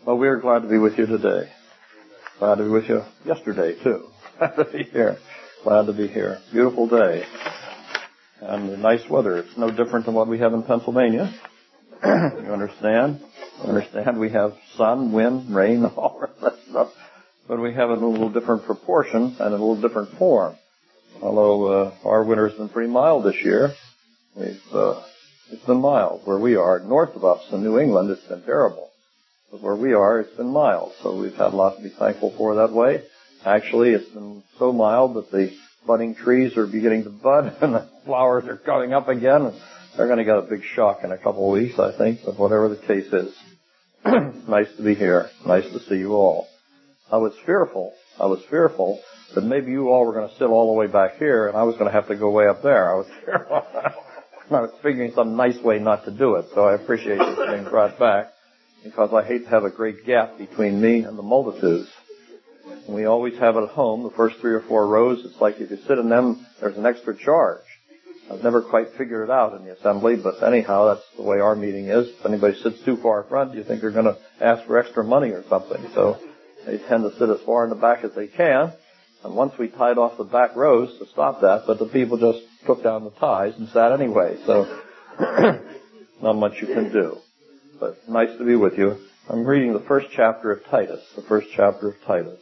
Well, we are glad to be with you today. Glad to be with you yesterday, too. Glad to be here. Glad to be here. Beautiful day. And nice weather. It's no different than what we have in Pennsylvania. You understand? We have sun, wind, rain, all that stuff. But we have it in a little different proportion and in a little different form. Although our winter's been pretty mild this year. It's been mild where we are. North of us in New England, it's been terrible. But where we are, it's been mild. So we've had a lot to be thankful for that way. Actually, it's been so mild that the budding trees are beginning to bud and the flowers are coming up again. And they're going to get a big shock in a couple of weeks, I think, but whatever the case is. It's nice to be here. Nice to see you all. I was fearful that maybe you all were going to sit all the way back here and I was going to have to go way up there. I was fearful. I was figuring some nice way not to do it, so I appreciate you being brought back because I hate to have a great gap between me and the multitudes. And we always have it at home, the first 3 or 4 rows, it's like if you sit in them, there's an extra charge. I've never quite figured it out in the assembly, but anyhow, that's the way our meeting is. If anybody sits too far front, you think they're going to ask for extra money or something. So they tend to sit as far in the back as they can. And once we tied off the back rows to stop that, but the people just took down the ties and sat anyway. So not much you can do. But nice to be with you. I'm reading the first chapter of Titus. The first chapter of Titus.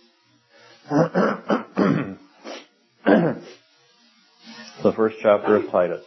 The first chapter of Titus.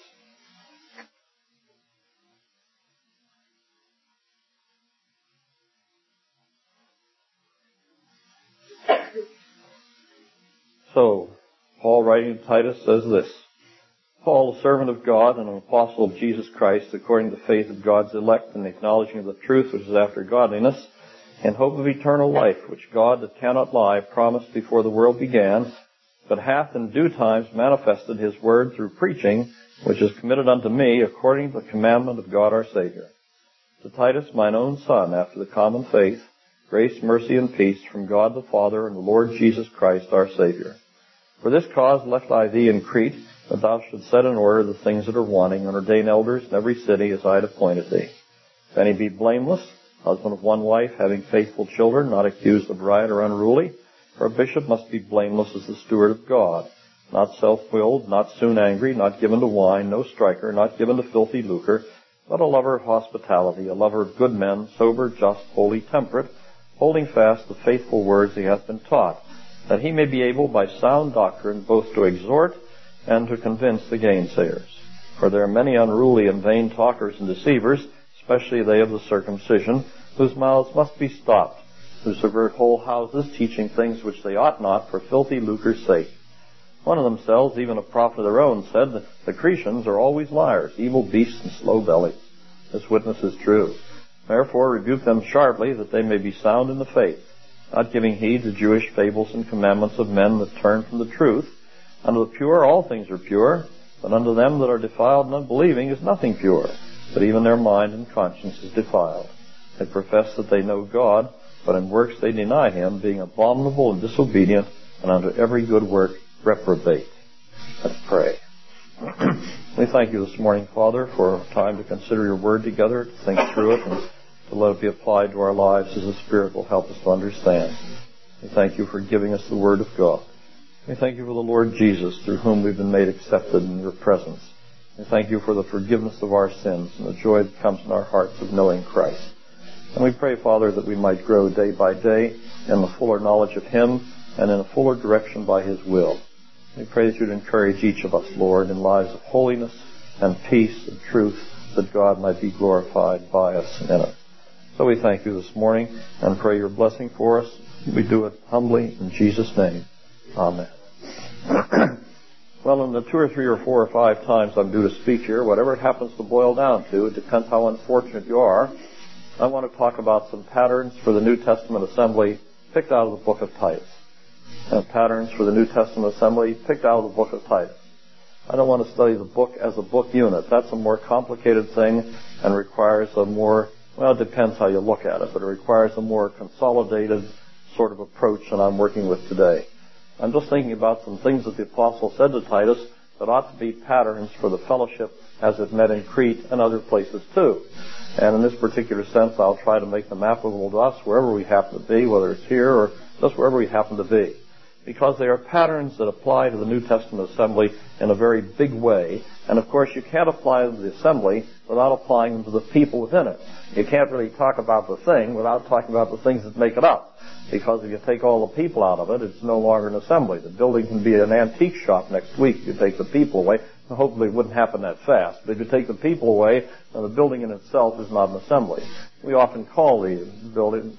So, Paul writing to Titus says this: Paul, a servant of God and an apostle of Jesus Christ, according to the faith of God's elect and the acknowledging of the truth which is after godliness, in hope of eternal life, which God that cannot lie promised before the world began, but hath in due times manifested his word through preaching, which is committed unto me according to the commandment of God our Savior. To Titus, mine own son, after the common faith, grace, mercy, and peace from God the Father and the Lord Jesus Christ our Savior. For this cause left I thee in Crete, that thou shouldst set in order the things that are wanting, and ordain elders in every city as I had appointed thee. If any be blameless, husband of one wife, having faithful children, not accused of riot or unruly, for a bishop must be blameless as the steward of God, not self-willed, not soon angry, not given to wine, no striker, not given to filthy lucre, but a lover of hospitality, a lover of good men, sober, just, holy, temperate, holding fast the faithful words he hath been taught, that he may be able by sound doctrine both to exhort and to convince the gainsayers. For there are many unruly and vain talkers and deceivers, especially they of the circumcision, whose mouths must be stopped, who subvert whole houses, teaching things which they ought not, for filthy lucre's sake. One of themselves, even a prophet of their own, said that the Cretians are always liars, evil beasts and slow bellies. This witness is true. Therefore rebuke them sharply, that they may be sound in the faith, not giving heed to Jewish fables and commandments of men that turn from the truth. Unto the pure all things are pure, but unto them that are defiled and unbelieving is nothing pure, but even their mind and conscience is defiled. They profess that they know God, but in works they deny him, being abominable and disobedient, and unto every good work reprobate. Let's pray. We thank you this morning, Father, for a time to consider your word together, to think through it, and to let it be applied to our lives as the Spirit will help us to understand. We thank you for giving us the word of God. We thank you for the Lord Jesus, through whom we've been made accepted in your presence. We thank you for the forgiveness of our sins and the joy that comes in our hearts of knowing Christ. And we pray, Father, that we might grow day by day in the fuller knowledge of him and in a fuller direction by his will. We pray that you'd encourage each of us, Lord, in lives of holiness and peace and truth, that God might be glorified by us and in it. So we thank you this morning and pray your blessing for us. We do it humbly in Jesus' name. Amen. Well, in the 2 or 3 or 4 or 5 times I'm due to speak here, whatever it happens to boil down to, it depends how unfortunate you are, I want to talk about some patterns for the New Testament assembly picked out of the book of Titus. Patterns for the New Testament assembly picked out of the book of Titus. I don't want to study the book as a book unit. That's a more complicated thing and requires a more, well, it depends how you look at it, but it requires a more consolidated sort of approach than I'm working with today. I'm just thinking about some things that the apostle said to Titus that ought to be patterns for the fellowship as it met in Crete and other places too. And in this particular sense, I'll try to make them applicable to us wherever we happen to be, whether it's here or just wherever we happen to be. Because they are patterns that apply to the New Testament assembly in a very big way. And of course, you can't apply them to the assembly without applying them to the people within it. You can't really talk about the thing without talking about the things that make it up. Because if you take all the people out of it, it's no longer an assembly. The building can be an antique shop next week if you take the people away. Hopefully it wouldn't happen that fast. But if you take the people away, then the building in itself is not an assembly. We often call the building,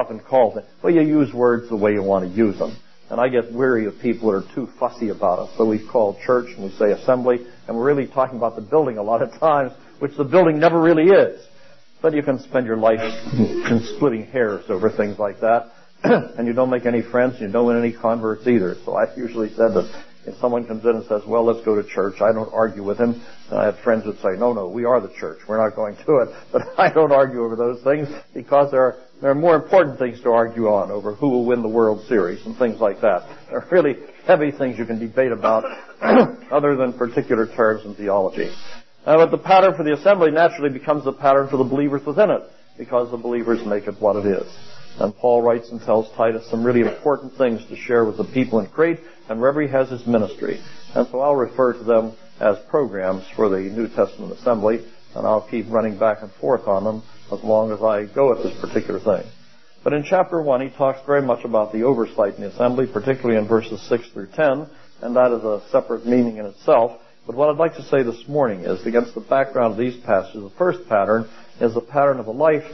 well, you use words the way you want to use them. And I get weary of people that are too fussy about it. So we call church and we say assembly, and we're really talking about the building a lot of times, which the building never really is. But you can spend your life splitting hairs over things like that, and you don't make any friends, and you don't win any converts either. So I've usually said that if someone comes in and says, well, let's go to church, I don't argue with him. And I have friends that say, no, we are the church. We're not going to it. But I don't argue over those things because there are more important things to argue on over who will win the World Series and things like that. There are really heavy things you can debate about other than particular terms in theology. But the pattern for the assembly naturally becomes the pattern for the believers within it because the believers make it what it is. And Paul writes and tells Titus some really important things to share with the people in Crete and wherever he has his ministry. And so I'll refer to them as programs for the New Testament assembly, and I'll keep running back and forth on them as long as I go at this particular thing. But in chapter 1, he talks very much about the oversight in the assembly, particularly in verses 6 through 10, and that is a separate meaning in itself. But what I'd like to say this morning is, against the background of these passages, the first pattern is the pattern of a life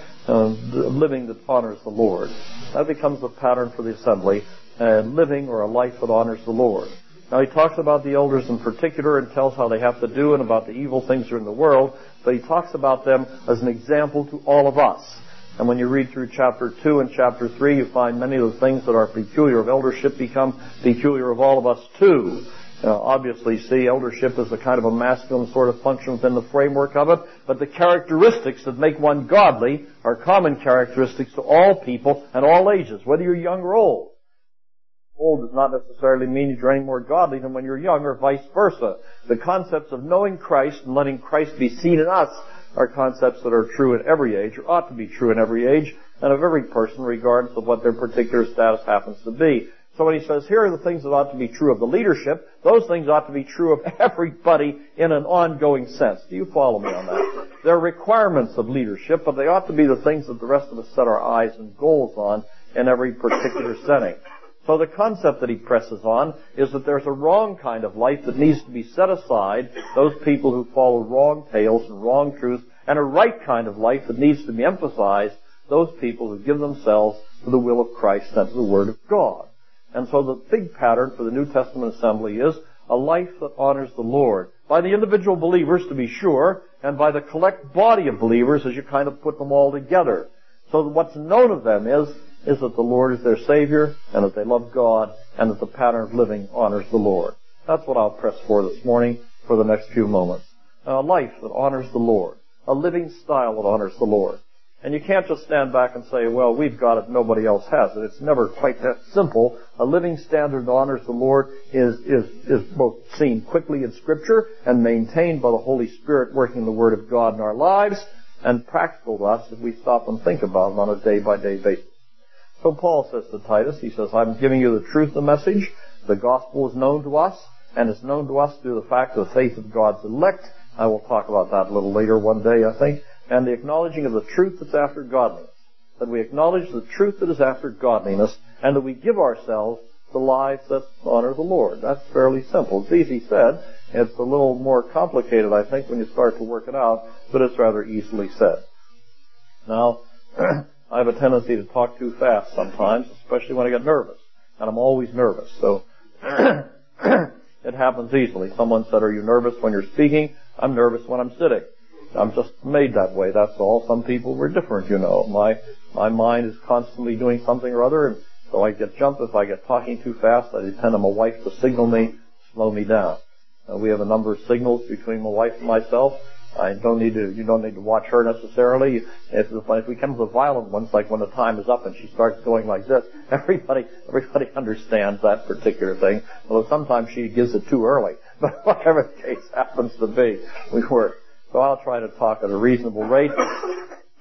living that honors the Lord. That becomes the pattern for the assembly, living or a life that honors the Lord. Now, he talks about the elders in particular and tells how they have to do and about the evil things that are in the world, but he talks about them as an example to all of us. And when you read through chapter 2 and chapter 3, you find many of the things that are peculiar of eldership become peculiar of all of us too. Obviously, see, eldership is a kind of a masculine sort of function within the framework of it, but the characteristics that make one godly are common characteristics to all people and all ages, whether you're young or old. Old does not necessarily mean that you're any more godly than when you're young, or vice versa. The concepts of knowing Christ and letting Christ be seen in us are concepts that are true in every age, or ought to be true in every age, and of every person, regardless of what their particular status happens to be. So when he says, here are the things that ought to be true of the leadership, those things ought to be true of everybody in an ongoing sense. Do you follow me on that? There are requirements of leadership, but they ought to be the things that the rest of us set our eyes and goals on in every particular setting. So the concept that he presses on is that there's a wrong kind of life that needs to be set aside, those people who follow wrong tales and wrong truths, and a right kind of life that needs to be emphasized, those people who give themselves to the will of Christ and to the Word of God. And so the big pattern for the New Testament assembly is a life that honors the Lord. By the individual believers, to be sure, and by the collect body of believers as you kind of put them all together. So that what's known of them is that the Lord is their Savior, and that they love God, and that the pattern of living honors the Lord. That's what I'll press for this morning for the next few moments. A life that honors the Lord. A living style that honors the Lord. And you can't just stand back and say, well, we've got it, nobody else has it. It's never quite that simple. A living standard that honors the Lord is both seen quickly in Scripture and maintained by the Holy Spirit working the Word of God in our lives, and practical to us if we stop and think about it on a day-by-day basis. So Paul says to Titus, he says, I'm giving you the truth of the message. The gospel is known to us, and it's known to us through the fact of the faith of God's elect. I will talk about that a little later one day, I think. And the acknowledging of the truth that's after godliness. That we acknowledge the truth that is after godliness, and that we give ourselves to lives that honor the Lord. That's fairly simple. It's easy said. It's a little more complicated, I think, when you start to work it out, but it's rather easily said. Now, I have a tendency to talk too fast sometimes, especially when I get nervous. And I'm always nervous, so it happens easily. Someone said, are you nervous when you're speaking? I'm nervous when I'm sitting. I'm just made that way, that's all. Some people were different, you know. My mind is constantly doing something or other, and so I get jumped. If I get talking too fast, I depend on my wife to signal me, slow me down. We have a number of signals between my wife and myself. You don't need to watch her necessarily. If we come to the violent ones, like when the time is up and she starts going like this, everybody understands that particular thing. Although sometimes she gives it too early. But whatever the case happens to be, we work. So I'll try to talk at a reasonable rate.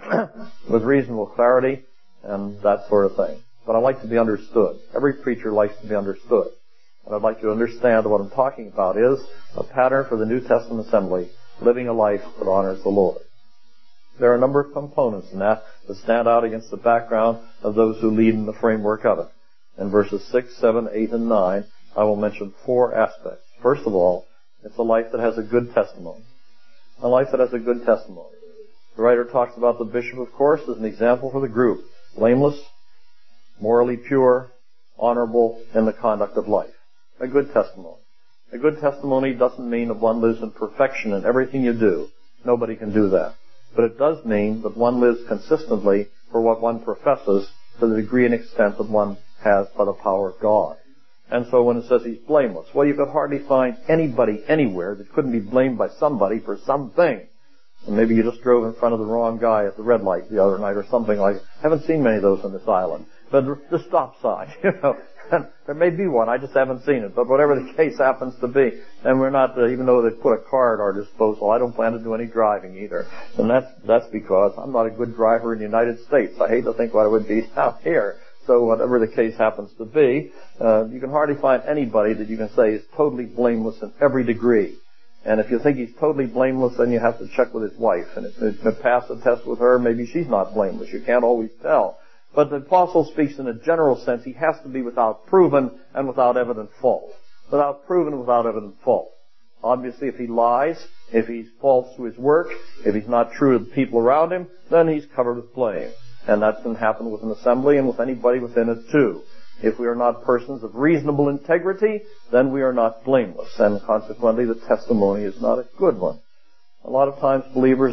with reasonable clarity and that sort of thing. But I like to be understood. Every preacher likes to be understood. And I'd like you to understand that what I'm talking about is a pattern for the New Testament assembly, living a life that honors the Lord. There are a number of components in that stand out against the background of those who lead in the framework of it. In verses 6, 7, 8, and 9, I will mention 4 aspects. First of all, it's a life that has a good testimony. A life that has a good testimony. The writer talks about the bishop, of course, as an example for the group. Blameless, morally pure, honorable in the conduct of life. A good testimony. A good testimony doesn't mean that one lives in perfection in everything you do. Nobody can do that. But it does mean that one lives consistently for what one professes to the degree and extent that one has by the power of God. And so when it says he's blameless, well, you could hardly find anybody anywhere that couldn't be blamed by somebody for something. And maybe you just drove in front of the wrong guy at the red light the other night or something like that. I haven't seen many of those on this island. But the stop sign, there may be one, I just haven't seen it. But whatever the case happens to be, and we're not, even though they put a car at our disposal, I don't plan to do any driving either. And that's because I'm not a good driver in the United States. I hate to think what it would be down here. So whatever the case happens to be, you can hardly find anybody that you can say is totally blameless in every degree. And if you think he's totally blameless, then you have to check with his wife. And if you pass the test with her, maybe she's not blameless. You can't always tell. But the apostle speaks in a general sense. He has to be without proven and without evident fault. Without proven and without evident fault. Obviously, if he lies, if he's false to his work, if he's not true to the people around him, then he's covered with blame. And that can happen with an assembly and with anybody within it too. If we are not persons of reasonable integrity, then we are not blameless. And consequently, the testimony is not a good one. A lot of times believers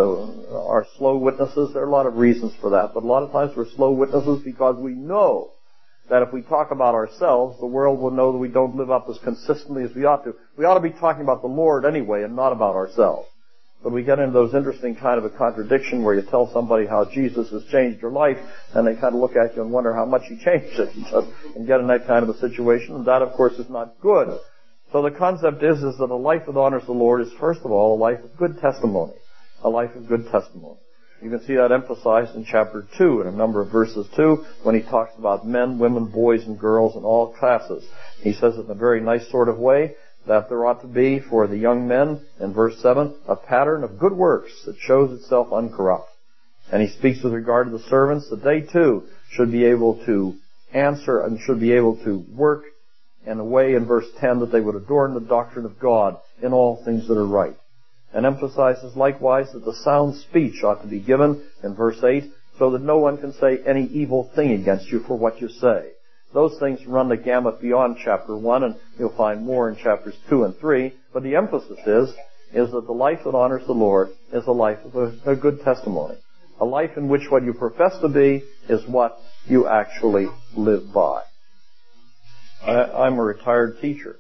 are slow witnesses. There are a lot of reasons for that. But a lot of times we're slow witnesses because we know that if we talk about ourselves, the world will know that we don't live up as consistently as we ought to. We ought to be talking about the Lord anyway and not about ourselves. But we get into those interesting kind of a contradiction where you tell somebody how Jesus has changed your life, and they kind of look at you and wonder how much he changed it, and get in that kind of a situation. And that, of course, is not good. So the concept is that a life that honors the Lord is, first of all, a life of good testimony. A life of good testimony. You can see that emphasized in chapter 2, in a number of verses 2, when he talks about men, women, boys, and girls in all classes. He says it in a very nice sort of way, that there ought to be for the young men, in verse 7, a pattern of good works that shows itself uncorrupt. And he speaks with regard to the servants that they too should be able to answer and should be able to work in a way, in verse 10, that they would adorn the doctrine of God in all things that are right. And emphasizes likewise that the sound speech ought to be given, in verse 8, so that no one can say any evil thing against you for what you say. Those things run the gamut beyond chapter 1, and you'll find more in chapters 2 and 3. But the emphasis is that the life that honors the Lord is a life of a good testimony. A life in which what you profess to be is what you actually live by. I'm a retired teacher.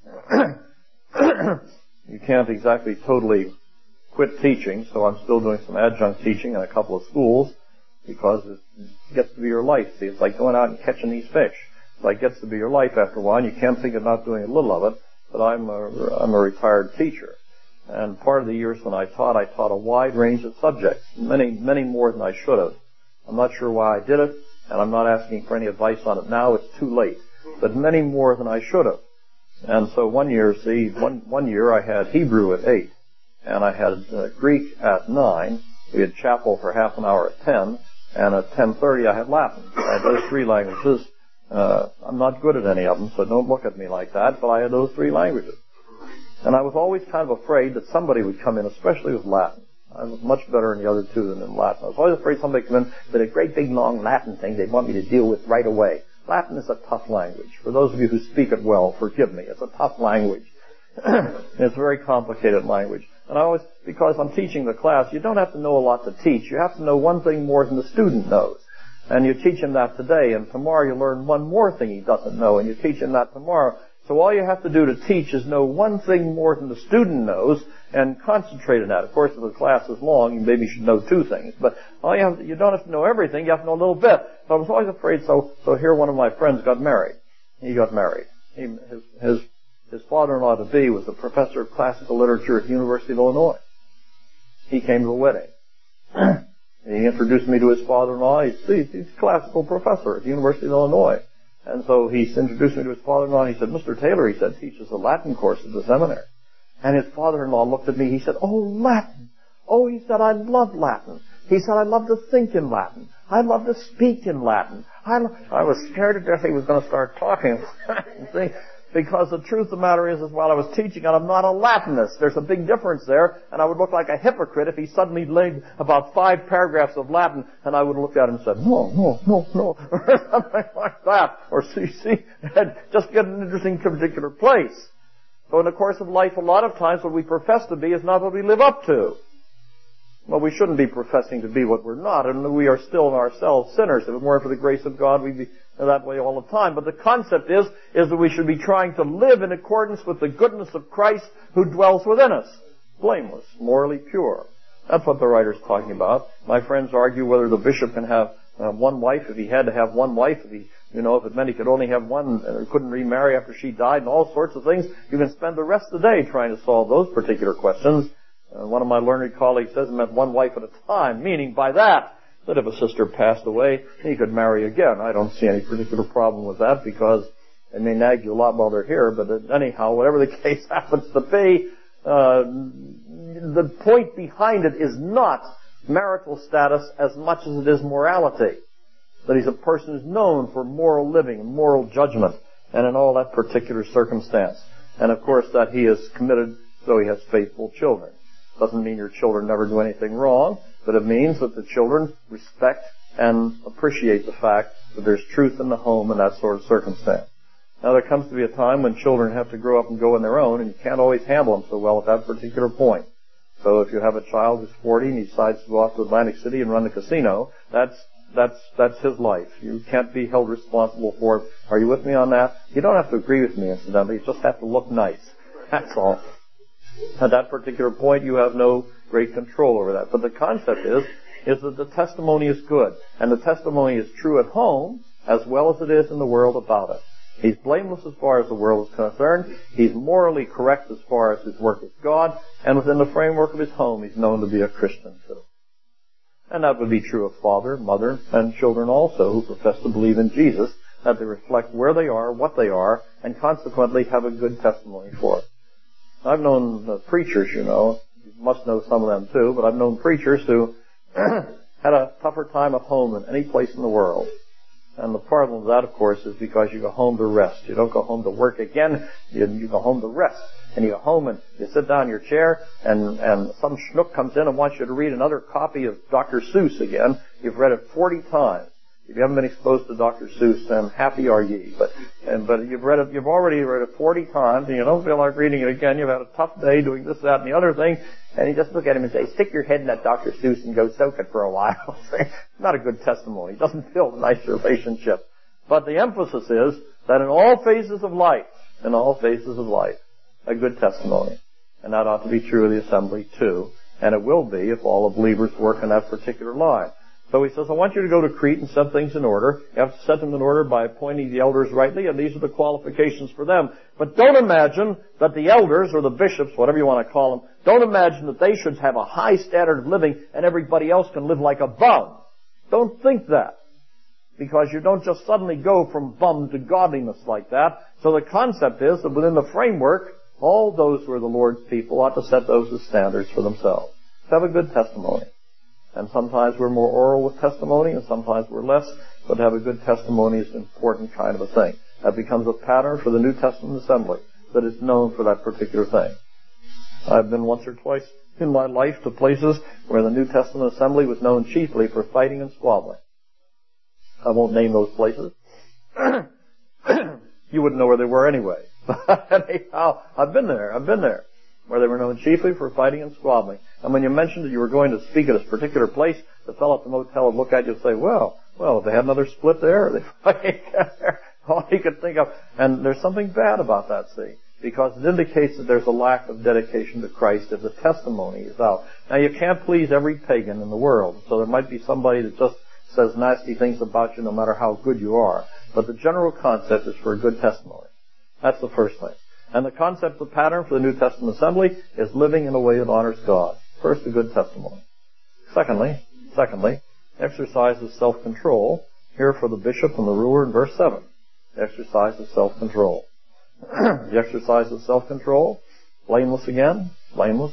You can't exactly totally quit teaching, so I'm still doing some adjunct teaching in a couple of schools, because it gets to be your life. See, it's like going out and catching these fish. It's like it gets to be your life after a while, and you can't think of not doing a little of it. But I'm a retired teacher. And part of the years when I taught a wide range of subjects, many more than I should have. I'm not sure why I did it, and I'm not asking for any advice on it now. It's too late. But many more than I should have. And so one year I had Hebrew at 8, and I had Greek at 9. We had chapel for half an hour at 10, and at 10:30 I had Latin. I had those 3 languages. I'm not good at any of them, so don't look at me like that, but I had those 3 languages. And I was always kind of afraid that somebody would come in, especially with Latin. I was much better in the other 2 than in Latin. I was always afraid somebody would come in with a great big long Latin thing they'd want me to deal with right away. Latin is a tough language. For those of you who speak it well, forgive me. It's a tough language. It's a very complicated language. And because I'm teaching the class, you don't have to know a lot to teach. You have to know one thing more than the student knows. And you teach him that today, and tomorrow you learn one more thing he doesn't know, and you teach him that tomorrow. So all you have to do to teach is know one thing more than the student knows, and concentrate on that. Of course, if the class is long, you maybe should know 2 things. But you don't have to know everything, you have to know a little bit. So I was always afraid, so here one of my friends got married. He got married. His father-in-law-to-be was a professor of classical literature at the University of Illinois. He came to the wedding. He introduced me to his father-in-law. He's a classical professor at the University of Illinois. And so he introduced me to his father-in-law, and he said, Mr. Taylor, he said, teaches a Latin course at the seminary. And his father-in-law looked at me, he said, oh, Latin. Oh, he said, I love Latin. He said, I love to think in Latin. I love to speak in Latin. I was scared to death he was going to start talking. See? Because the truth of the matter is while I was teaching, and I'm not a Latinist. There's a big difference there, and I would look like a hypocrite if he suddenly laid about 5 paragraphs of Latin, and I would look at him and said, no, or something like that. Or see, just get an interesting particular place. So in the course of life, a lot of times what we profess to be is not what we live up to. Well, we shouldn't be professing to be what we're not, and we are still in ourselves sinners. If it weren't for the grace of God, we'd be that way all the time. But the concept is that we should be trying to live in accordance with the goodness of Christ who dwells within us. Blameless, morally pure. That's what the writer's talking about. My friends argue whether the bishop can have one wife, if he had to have one wife, if it meant he could only have one, or couldn't remarry after she died, and all sorts of things. You can spend the rest of the day trying to solve those particular questions. One of my learned colleagues says it meant one wife at a time, meaning by that if a sister passed away, he could marry again. I don't see any particular problem with that because it may nag you a lot while they're here, but anyhow, whatever the case happens to be, the point behind it is not marital status as much as it is morality. That he's a person who's known for moral living and moral judgment and in all that particular circumstance. And of course that he is committed so he has faithful children. Doesn't mean your children never do anything wrong, but it means that the children respect and appreciate the fact that there's truth in the home in that sort of circumstance. Now there comes to be a time when children have to grow up and go on their own, and you can't always handle them so well at that particular point. So if you have a child who's 40 and he decides to go off to Atlantic City and run the casino, that's his life. You can't be held responsible for it. Are you with me on that? You don't have to agree with me, incidentally. You just have to look nice. That's all. At that particular point, you have no great control over that. But the concept is that the testimony is good. And the testimony is true at home as well as it is in the world about it. He's blameless as far as the world is concerned. He's morally correct as far as his work with God. And within the framework of his home, he's known to be a Christian too. And that would be true of father, mother, and children also who profess to believe in Jesus, that they reflect where they are, what they are, and consequently have a good testimony for it. I've known preachers, you must know some of them too, but I've known preachers who had a tougher time at home than any place in the world. And the problem with that, of course, is because you go home to rest. You don't go home to work again, you go home to rest. And you go home and you sit down in your chair and some schnook comes in and wants you to read another copy of Dr. Seuss again. You've read it 40 times. If you haven't been exposed to Dr. Seuss, then happy are ye. But you've already read it 40 times, and you don't feel like reading it again. You've had a tough day doing this, that, and the other thing, and you just look at him and say, stick your head in that Dr. Seuss and go soak it for a while. Not a good testimony. It doesn't build a nice relationship. But the emphasis is that in all phases of life, a good testimony. And that ought to be true of the assembly too. And it will be if all the believers work in that particular line. So he says, I want you to go to Crete and set things in order. You have to set them in order by appointing the elders rightly, and these are the qualifications for them. But don't imagine that the elders, or the bishops, whatever you want to call them, don't imagine that they should have a high standard of living and everybody else can live like a bum. Don't think that. Because you don't just suddenly go from bum to godliness like that. So the concept is that within the framework, all those who are the Lord's people ought to set those as standards for themselves. Have a good testimony. And sometimes we're more oral with testimony, and sometimes we're less, but to have a good testimony is an important kind of a thing. That becomes a pattern for the New Testament assembly that is known for that particular thing. I've been once or twice in my life to places where the New Testament assembly was known chiefly for fighting and squabbling. I won't name those places. You wouldn't know where they were anyway. Anyhow, I've been there. Where they were known chiefly for fighting and squabbling. And when you mentioned that you were going to speak at a particular place, the fellow at the motel would look at you and say, well, if they had another split there, they fighting there. All he could think of. And there's something bad about that, see, because it indicates that there's a lack of dedication to Christ if the testimony is out. Now, you can't please every pagan in the world, so there might be somebody that just says nasty things about you no matter how good you are. But the general concept is for a good testimony. That's the first thing. And the concept, the pattern for the New Testament assembly is living in a way that honors God. First, a good testimony. Secondly, Secondly, exercise of self-control, here for the bishop and the ruler in verse 7. The exercise of self-control. The exercise of self-control, blameless again, blameless.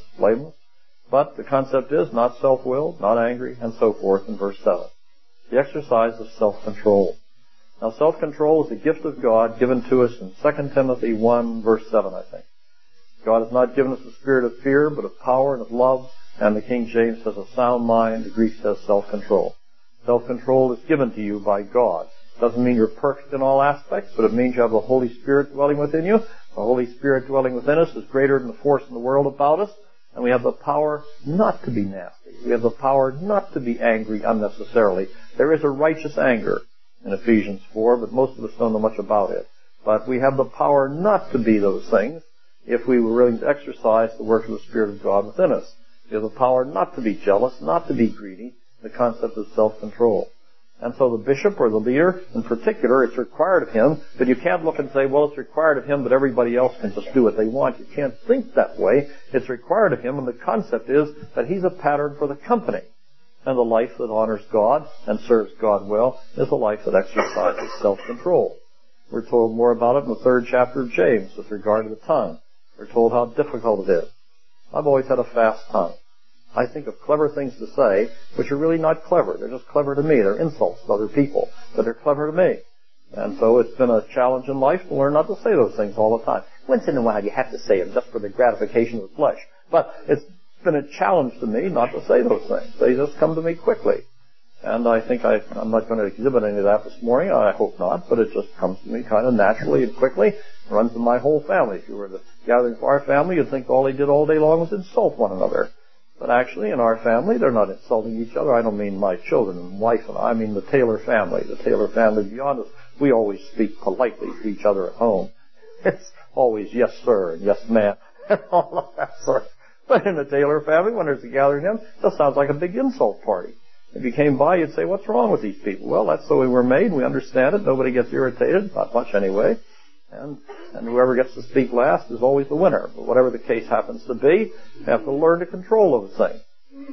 But the concept is not self-willed, not angry, and so forth in verse 7. The exercise of self-control. Now self-control is a gift of God given to us in 2 Timothy 1 verse 7, I think. God has not given us a spirit of fear, but of power and of love, and the King James says a sound mind, the Greek says self-control. Self-control is given to you by God. Doesn't mean you're perfect in all aspects, but it means you have the Holy Spirit dwelling within you. The Holy Spirit dwelling within us is greater than the force in the world about us, and we have the power not to be nasty. We have the power not to be angry unnecessarily. There is a righteous anger in Ephesians 4, but most of us don't know much about it. But we have the power not to be those things if we were willing to exercise the work of the Spirit of God within us. We have the power not to be jealous, not to be greedy, the concept of self-control. And so the bishop or the leader, in particular, it's required of him, but you can't look and say, well, it's required of him, but everybody else can just do what they want. You can't think that way. It's required of him, and the concept is that he's a pattern for the company. And the life that honors God and serves God well is a life that exercises self-control. We're told more about it in the 3rd chapter of James with regard to the tongue. We're told how difficult it is. I've always had a fast tongue. I think of clever things to say, which are really not clever. They're just clever to me. They're insults to other people, but they're clever to me. And so it's been a challenge in life to learn not to say those things all the time. Once in a while you have to say them just for the gratification of the flesh. But it's been a challenge to me not to say those things. They just come to me quickly. And I think I'm not going to exhibit any of that this morning. I hope not, but it just comes to me kind of naturally and quickly. It runs in my whole family. If you were the gathering for our family, you'd think all they did all day long was insult one another. But actually, in our family, they're not insulting each other. I don't mean my children and wife and I mean the Taylor family. The Taylor family beyond us, we always speak politely to each other at home. It's always yes, sir, and yes, ma'am, and all of that sort. But in the Taylor family, when there's a gathering of them, it just sounds like a big insult party. If you came by, you'd say, what's wrong with these people? Well, that's the way we're made. We understand it. Nobody gets irritated. Not much anyway. And whoever gets to speak last is always the winner. But whatever the case happens to be, you have to learn to control those things.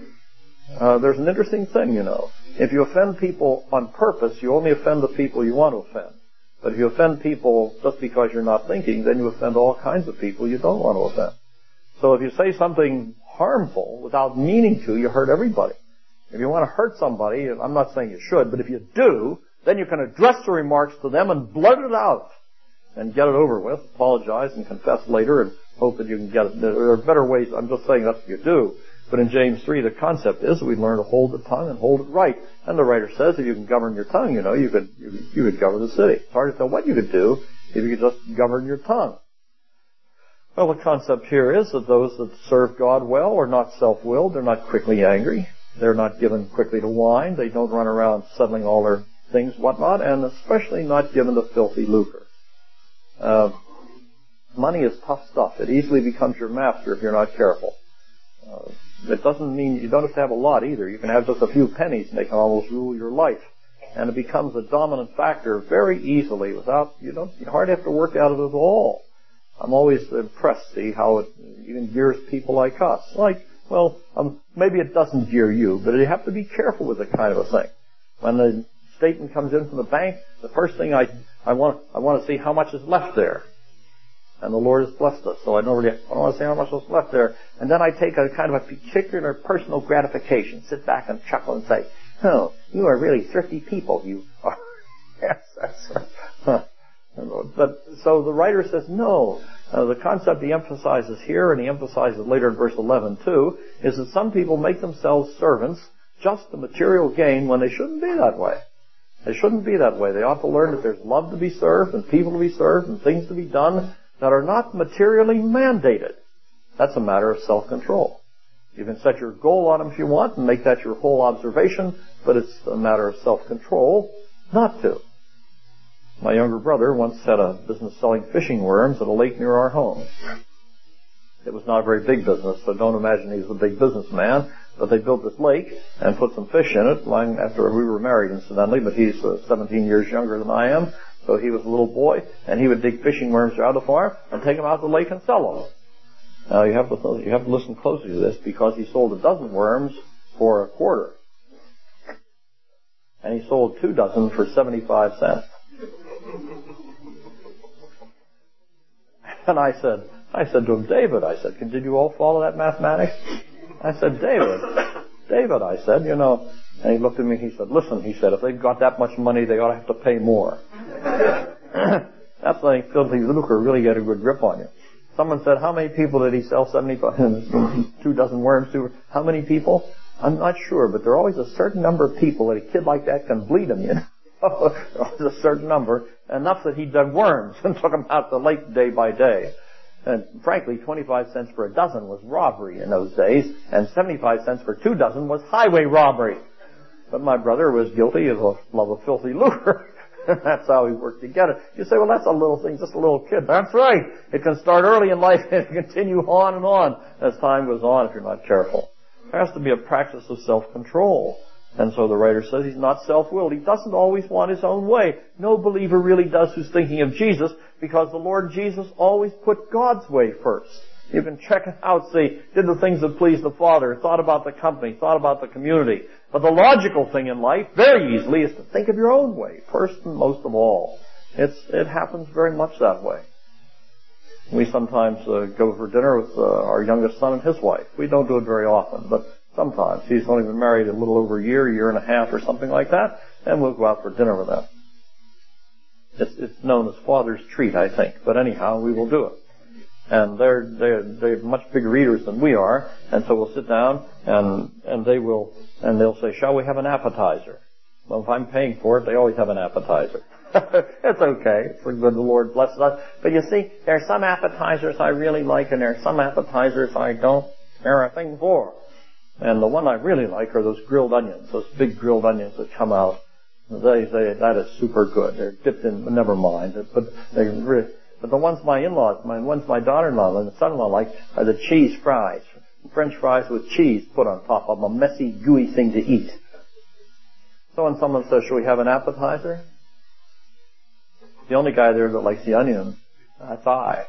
There's an interesting thing, you know. If you offend people on purpose, you only offend the people you want to offend. But if you offend people just because you're not thinking, then you offend all kinds of people you don't want to offend. So if you say something harmful without meaning to, you hurt everybody. If you want to hurt somebody, and I'm not saying you should, but if you do, then you can address the remarks to them and blurt it out and get it over with, apologize and confess later and hope that you can get it. There are better ways. I'm just saying that's what you do. But in James 3, the concept is that we learn to hold the tongue and hold it right. And the writer says if you can govern your tongue, you know, you could govern the city. It's hard to tell what you could do if you could just govern your tongue. Well, the concept here is that those that serve God well are not self-willed. They're not quickly angry. They're not given quickly to wine. They don't run around settling all their things, whatnot, and especially not given to filthy lucre. Money is tough stuff. It easily becomes your master if you're not careful. It doesn't mean you don't have to have a lot either. You can have just a few pennies and they can almost rule your life. And it becomes a dominant factor very easily without, you hardly have to work at it at all. I'm always impressed to see how it even gears people like us. Maybe it doesn't gear you, but you have to be careful with that kind of a thing. When the statement comes in from the bank, the first thing I want to see how much is left there. And the Lord has blessed us, so I want to see how much is left there. And then I take a kind of a particular personal gratification, sit back and chuckle and say, oh, you are really thrifty people, you are. Yes, that's right. But, so the writer says, no. The concept he emphasizes here, and he emphasizes later in verse 11 too, is that some people make themselves servants just to material gain when they shouldn't be that way. They shouldn't be that way. They ought to learn that there's love to be served and people to be served and things to be done that are not materially mandated. That's a matter of self-control. You can set your goal on them if you want and make that your whole observation, but it's a matter of self-control not to. My younger brother once had a business selling fishing worms at a lake near our home. It was not a very big business, so don't imagine he was a big businessman. But they built this lake and put some fish in it long after we were married, incidentally, but he's 17 years younger than I am. So he was a little boy, and he would dig fishing worms out of the farm and take them out to the lake and sell them. Now you have to listen closely to this because he sold a dozen worms for $0.25. and he sold 2 dozen for 75 cents. And I said to him, David, I said, did you all follow that mathematics? I said, David, I said, you know, and he looked at me, he said, listen, he said, if they've got that much money, they ought to have to pay more. That's like filthy lucre really get a good grip on you. Someone said, how many people did he sell 75, 2 dozen worms to? How many people? I'm not sure, but there are always a certain number of people that a kid like that can bleed them, you know. There's a certain number, enough that he dug worms and took them out to the lake day by day. And frankly, 25 cents for a dozen was robbery in those days, and 75 cents for 2 dozen was highway robbery. But my brother was guilty of a love of filthy lucre. That's how he worked to get it. You say, well, that's a little thing, just a little kid. That's right. It can start early in life and continue on and on as time goes on if you're not careful. There has to be a practice of self-control. And so the writer says he's not self-willed. He doesn't always want his own way. No believer really does who's thinking of Jesus, because the Lord Jesus always put God's way first. You can check it out, see, did the things that pleased the Father, thought about the company, thought about the community. But the logical thing in life, very easily, is to think of your own way, first and most of all. It happens very much that way. We sometimes go for dinner with our youngest son and his wife. We don't do it very often, but sometimes. He's only been married a little over a year and a half or something like that, and we'll go out for dinner with them. It's known as Father's treat, I think, but anyhow, we will do it. And they're much bigger eaters than we are, and so we'll sit down and they'll say, shall we have an appetizer? Well, if I'm paying for it, they always have an appetizer. It's okay. It's good the Lord blesses us. But you see, there are some appetizers I really like, and there are some appetizers I don't care a thing for. And the one I really like are those grilled onions, those big grilled onions that come out. That is super good. They're dipped in, never mind. But the ones my in-laws, ones my daughter-in-law and son-in-law like are the cheese fries. French fries with cheese put on top of them, a messy, gooey thing to eat. So when someone says, shall we have an appetizer? The only guy there that likes the onions, that's I.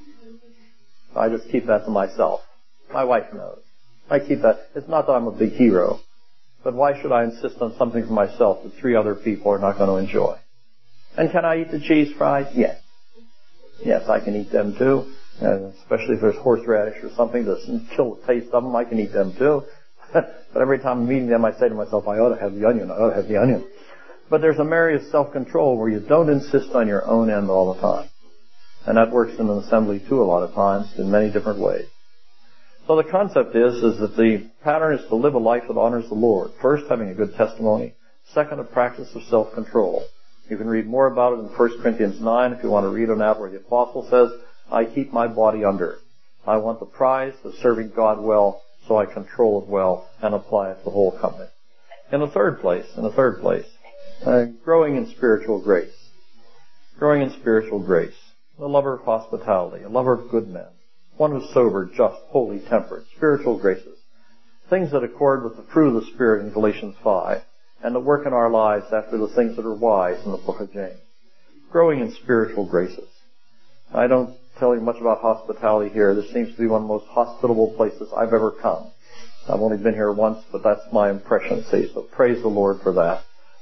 I just keep that to myself. My wife knows. I keep that. It's not that I'm a big hero, but why should I insist on something for myself that 3 other people are not going to enjoy? And can I eat the cheese fries? Yes. Yes, I can eat them too. Especially if there's horseradish or something to kill the taste of them, I can eat them too. But every time I'm eating them, I say to myself, I ought to have the onion, I ought to have the onion. But there's a area of self-control where you don't insist on your own end all the time. And that works in an assembly too a lot of times in many different ways. So the concept is that the pattern is to live a life that honors the Lord. First, having a good testimony. Second, a practice of self-control. You can read more about it in 1 Corinthians 9 if you want to read on that, where the apostle says, I keep my body under. I want the prize of serving God well, so I control it well and apply it to the whole company. In the third place, growing in spiritual grace. Growing in spiritual grace. A lover of hospitality, a lover of good men. One who's sober, just, holy, temperate. Spiritual graces. Things that accord with the fruit of the Spirit in Galatians 5. And that work in our lives after the things that are wise in the book of James. Growing in spiritual graces. I don't tell you much about hospitality here. This seems to be one of the most hospitable places I've ever come. I've only been here once, but that's my impression, see, so praise the Lord for that.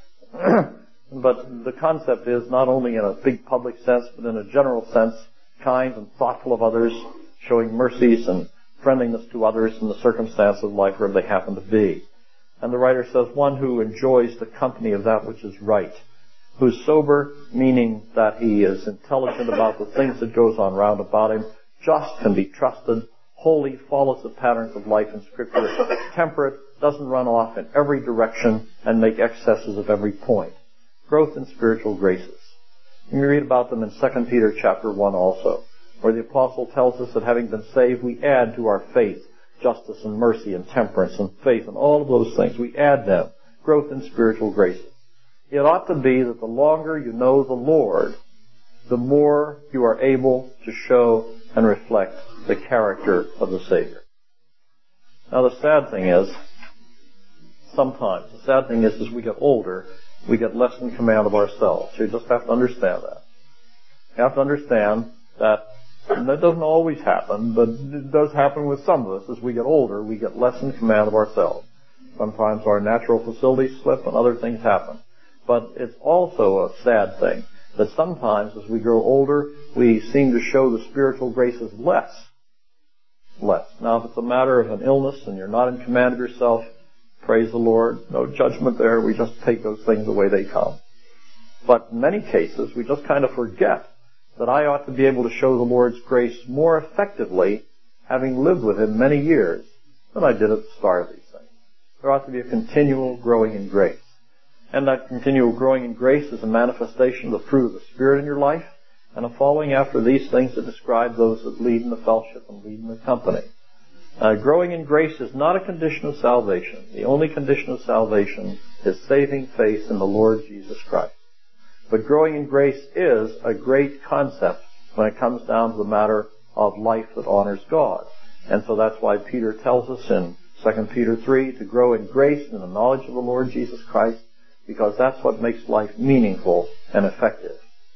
But the concept is not only in a big public sense, but in a general sense, kind and thoughtful of others, showing mercies and friendliness to others in the circumstances of life wherever they happen to be. And the writer says, one who enjoys the company of that which is right. Who's sober, meaning that he is intelligent about the things that goes on round about him. Just, can be trusted. Holy, follows the patterns of life in Scripture. Temperate, doesn't run off in every direction and make excesses of every point. Growth in spiritual graces. You can read about them in 2 Peter chapter 1 also, where the apostle tells us that having been saved, we add to our faith justice and mercy and temperance and faith and all of those things. We add them. Growth in spiritual graces. It ought to be that the longer you know the Lord, the more you are able to show and reflect the character of the Savior. Now the sad thing is, as we get older, we get less in command of ourselves. You just have to understand that. You have to understand that, and that doesn't always happen, but it does happen with some of us. As we get older, we get less in command of ourselves. Sometimes our natural facilities slip and other things happen. But it's also a sad thing that sometimes as we grow older, we seem to show the spiritual graces less. Now, if it's a matter of an illness and you're not in command of yourself, praise the Lord. No judgment there. We just take those things the way they come. But in many cases, we just kind of forget that I ought to be able to show the Lord's grace more effectively, having lived with Him many years, than I did at the start of these things. There ought to be a continual growing in grace. And that continual growing in grace is a manifestation of the fruit of the Spirit in your life, and a following after these things that describe those that lead in the fellowship and lead in the company. Growing in grace is not a condition of salvation. The only condition of salvation is saving faith in the Lord Jesus Christ. But growing in grace is a great concept when it comes down to the matter of life that honors God. And so that's why Peter tells us in 2 Peter 3 to grow in grace and in the knowledge of the Lord Jesus Christ, because that's what makes life meaningful and effective.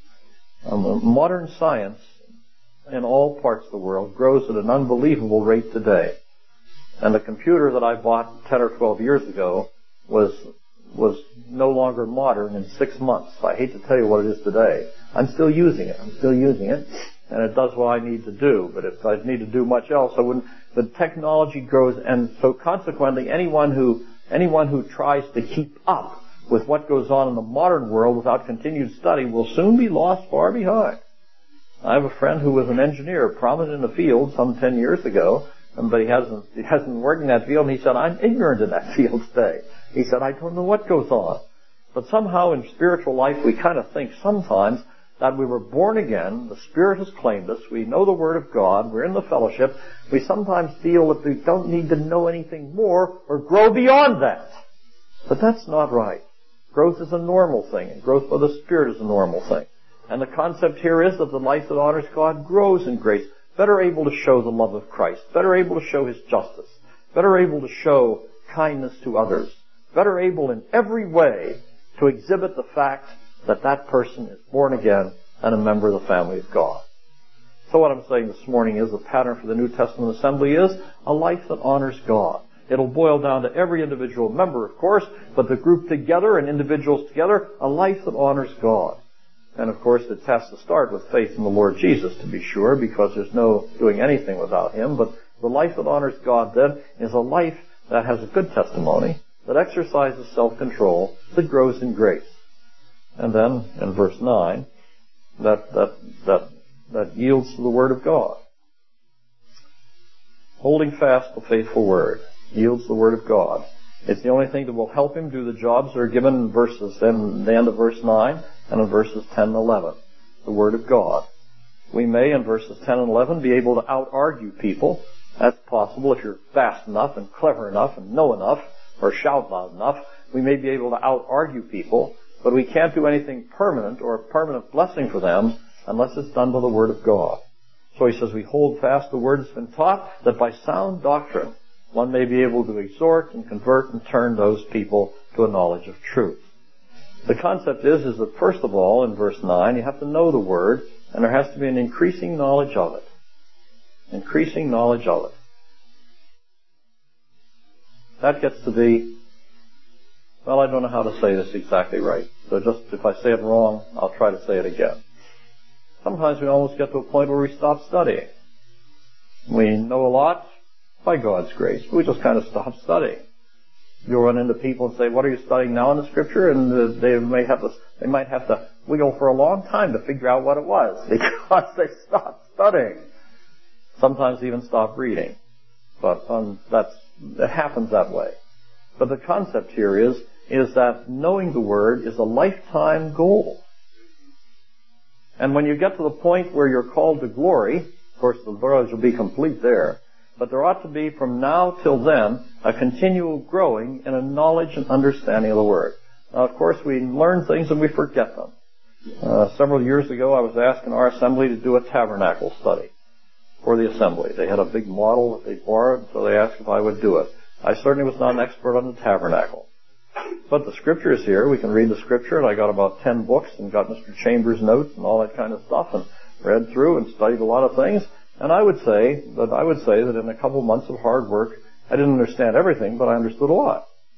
Modern science in all parts of the world grows at an unbelievable rate today. And the computer that I bought 10 or 12 years ago was no longer modern in 6 months. I hate to tell you what it is today. I'm still using it, and it does what I need to do. But if I need to do much else, I wouldn't. The technology grows, and so consequently, anyone who tries to keep up with what goes on in the modern world without continued study will soon be lost far behind. I have a friend who was an engineer, prominent in the field some 10 years ago, but he hasn't worked in that field, and he said, I'm ignorant in that field today. He said, I don't know what goes on. But somehow in spiritual life we kind of think sometimes that we were born again, the Spirit has claimed us, we know the Word of God, we're in the fellowship, we sometimes feel that we don't need to know anything more or grow beyond that. But that's not right. Growth is a normal thing, and growth by the Spirit is a normal thing. And the concept here is that the life that honors God grows in grace, better able to show the love of Christ, better able to show His justice, better able to show kindness to others, better able in every way to exhibit the fact that that person is born again and a member of the family of God. So what I'm saying this morning is the pattern for the New Testament assembly is a life that honors God. It'll boil down to every individual member, of course, but the group together and individuals together, a life that honors God. And of course, it has to start with faith in the Lord Jesus, to be sure, because there's no doing anything without Him. But the life that honors God, then, is a life that has a good testimony, that exercises self-control, that grows in grace. And then, in verse 9, that yields to the Word of God. Holding fast the faithful Word yields to the Word of God. It's the only thing that will help him do the jobs that are given in verses, in the end of verse 9 and in verses 10 and 11. The Word of God. We may, in verses 10 and 11, be able to out-argue people. That's possible if you're fast enough and clever enough and know enough or shout loud enough. We may be able to out-argue people, but we can't do anything permanent or a permanent blessing for them unless it's done by the Word of God. So he says we hold fast the Word that's been taught, that by sound doctrine one may be able to exhort and convert and turn those people to a knowledge of truth. The concept is that first of all, in verse 9, you have to know the Word, and there has to be an increasing knowledge of it. Increasing knowledge of it. That gets to be, well, I don't know how to say this exactly right. So just, if I say it wrong, I'll try to say it again. Sometimes we almost get to a point where we stop studying. We know a lot by God's grace, but we just kind of stop studying. You'll run into people and say, what are you studying now in the Scripture? And they might have to wiggle for a long time to figure out what it was because they stopped studying. Sometimes even stop reading. But it happens that way. But the concept here is that knowing the Word is a lifetime goal. And when you get to the point where you're called to glory, of course the knowledge will be complete there, but there ought to be from now till then a continual growing in a knowledge and understanding of the Word. Now, of course, we learn things and we forget them. Several years ago, I was asked in our assembly to do a tabernacle study for the assembly. They had a big model that they borrowed, so they asked if I would do it. I certainly was not an expert on the tabernacle. But the Scripture is here. We can read the Scripture, and I got about 10 books and got Mr. Chambers' notes and all that kind of stuff and read through and studied a lot of things. And I would say that in a couple months of hard work, I didn't understand everything, but I understood a lot.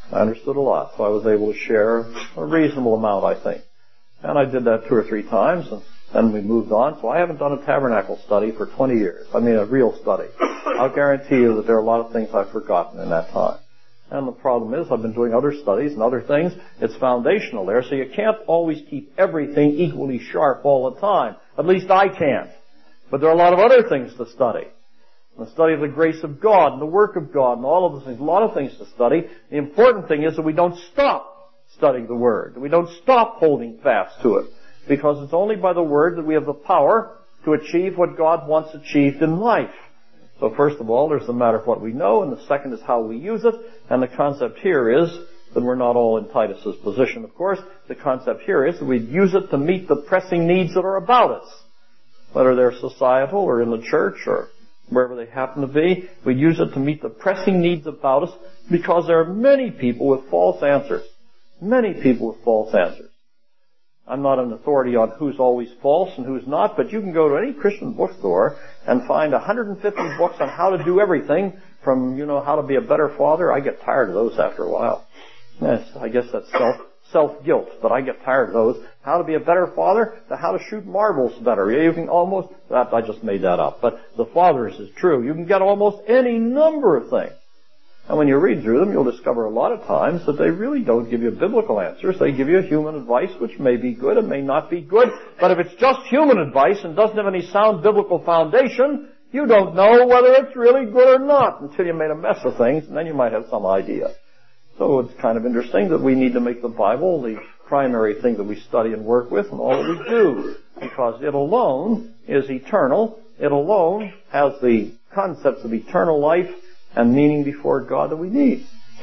I understood a lot, so I was able to share a reasonable amount, I think. And I did that 2 or 3 times, and then we moved on. So I haven't done a tabernacle study for 20 years. I mean, a real study. I'll guarantee you that there are a lot of things I've forgotten in that time. And the problem is, I've been doing other studies and other things. It's foundational there, so you can't always keep everything equally sharp all the time. At least I can't. But there are a lot of other things to study. The study of the grace of God and the work of God and all of those things. A lot of things to study. The important thing is that we don't stop studying the Word. That we don't stop holding fast to it. Because it's only by the Word that we have the power to achieve what God wants achieved in life. So first of all, there's the matter of what we know, and the second is how we use it. And the concept here is that we're not all in Titus's position, of course. The concept here is that we use it to meet the pressing needs that are about us. Whether they're societal or in the church or wherever they happen to be, we use it to meet the pressing needs about us because there are many people with false answers. Many people with false answers. I'm not an authority on who's always false and who's not, but you can go to any Christian bookstore and find 150 books on how to do everything from, how to be a better father. I get tired of those after a while. Yes, I guess that's self-guilt, but I get tired of those. How to be a better father, to how to shoot marbles better. You can almost, I just made that up, but the fathers is true. You can get almost any number of things. And when you read through them, you'll discover a lot of times that they really don't give you biblical answers. They give you human advice, which may be good and may not be good. But if it's just human advice and doesn't have any sound biblical foundation, you don't know whether it's really good or not until you made a mess of things, and then you might have some idea. So it's kind of interesting that we need to make the Bible the primary thing that we study and work with and all that we do, because it alone is eternal. It alone has the concepts of eternal life and meaning before God that we need.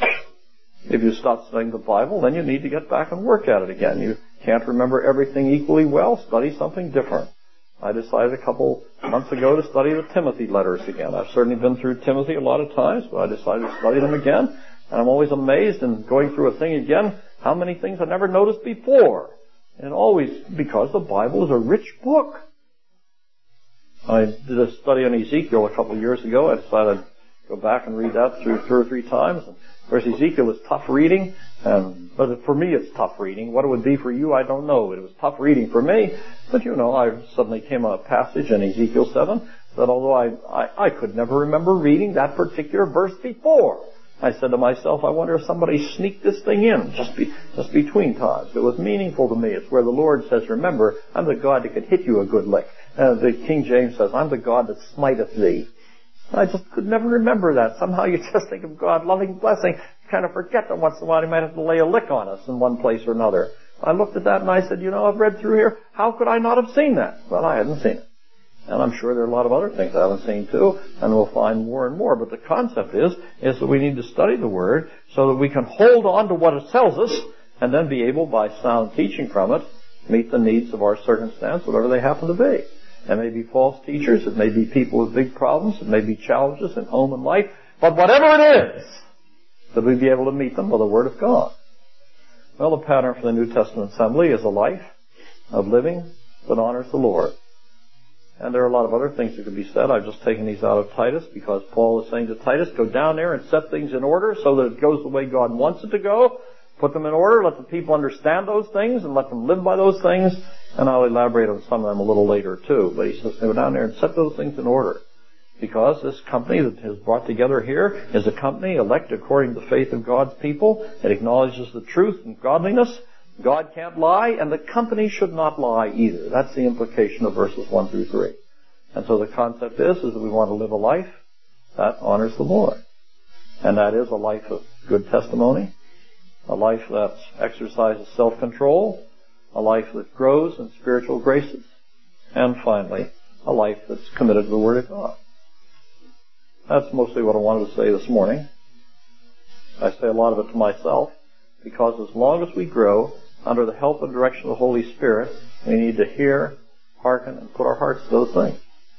If you stop studying the Bible, then you need to get back and work at it again. You can't remember everything equally well. Study something different. I decided a couple months ago to study the Timothy letters again. I've certainly been through Timothy a lot of times, but I decided to study them again. And I'm always amazed in going through a thing again, how many things I never noticed before. And always because the Bible is a rich book. I did a study on Ezekiel a couple of years ago. I decided to go back and read that through 2 or 3 times. And of course, Ezekiel is tough reading, but for me it's tough reading. What it would be for you, I don't know. It was tough reading for me. But I suddenly came on a passage in Ezekiel 7 that although I could never remember reading that particular verse before, I said to myself, I wonder if somebody sneaked this thing in just between times. It was meaningful to me. It's where the Lord says, remember, I'm the God that could hit you a good lick. The King James says, I'm the God that smiteth thee. I just could never remember that. Somehow you just think of God loving blessing. You kind of forget that once in a while He might have to lay a lick on us in one place or another. I looked at that and I said, I've read through here. How could I not have seen that? Well, I hadn't seen it. And I'm sure there are a lot of other things I haven't seen too, and we'll find more and more. But the concept is that we need to study the Word so that we can hold on to what it tells us and then be able, by sound teaching from it, meet the needs of our circumstance, whatever they happen to be. It may be false teachers, it may be people with big problems, it may be challenges in home and life, but whatever it is, that we be able to meet them with the Word of God. Well, the pattern for the New Testament assembly is a life of living that honors the Lord. And there are a lot of other things that could be said. I've just taken these out of Titus because Paul is saying to Titus, go down there and set things in order so that it goes the way God wants it to go. Put them in order, let the people understand those things and let them live by those things. And I'll elaborate on some of them a little later too. But he says, go down there and set those things in order. Because this company that is brought together here is a company elect according to the faith of God's people. It acknowledges the truth and godliness. God can't lie, and the company should not lie either. That's the implication of verses 1 through 3. And so the concept is that we want to live a life that honors the Lord. And that is a life of good testimony, a life that exercises self-control, a life that grows in spiritual graces, and finally, a life that's committed to the Word of God. That's mostly what I wanted to say this morning. I say a lot of it to myself, because as long as we grow under the help and direction of the Holy Spirit, we need to hear, hearken, and put our hearts to those things.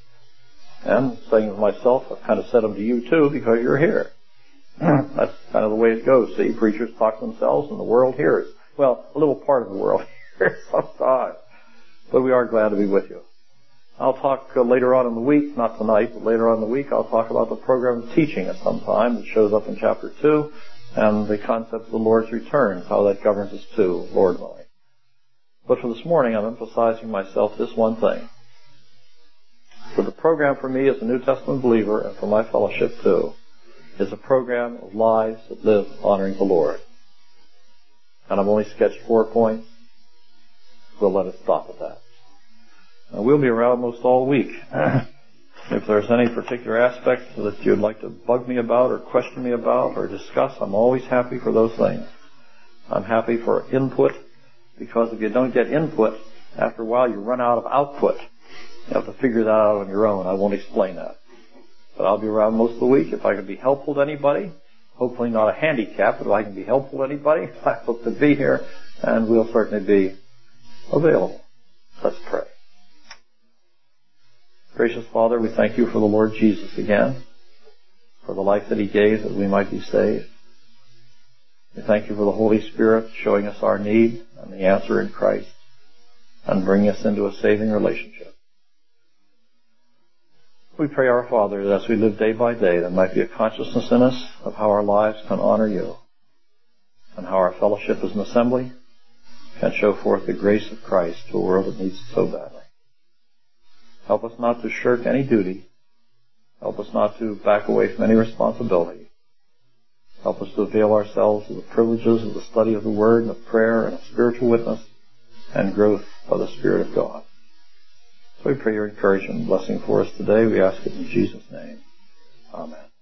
And saying to myself, I've kind of said them to you too, because you're here. That's kind of the way it goes. See, preachers talk to themselves and the world hears. Well, a little part of the world hears sometimes. But we are glad to be with you. I'll talk later on in the week, not tonight, but later on in the week, I'll talk about the program of teaching at some time that shows up in chapter 2. and the concept of the Lord's return, how that governs us too, Lord willing. But for this morning, I'm emphasizing myself this one thing. For the program for me as a New Testament believer, and for my fellowship too, is a program of lives that live honoring the Lord. And I've only sketched 4 points. We'll let it stop at that. And we'll be around most all week. If there's any particular aspect that you'd like to bug me about or question me about or discuss, I'm always happy for those things. I'm happy for input, because if you don't get input, after a while you run out of output. You have to figure that out on your own. I won't explain that. But I'll be around most of the week. If I can be helpful to anybody, hopefully not a handicap, but if I can be helpful to anybody, I hope to be here, and we'll certainly be available. Let's pray. Gracious Father, we thank you for the Lord Jesus again, for the life that he gave that we might be saved. We thank you for the Holy Spirit showing us our need and the answer in Christ and bringing us into a saving relationship. We pray, our Father, that as we live day by day, there might be a consciousness in us of how our lives can honor you and how our fellowship as an assembly can show forth the grace of Christ to a world that needs it so badly. Help us not to shirk any duty. Help us not to back away from any responsibility. Help us to avail ourselves of the privileges of the study of the Word and of prayer and of spiritual witness and growth by the Spirit of God. So we pray your encouragement and blessing for us today. We ask it in Jesus' name. Amen.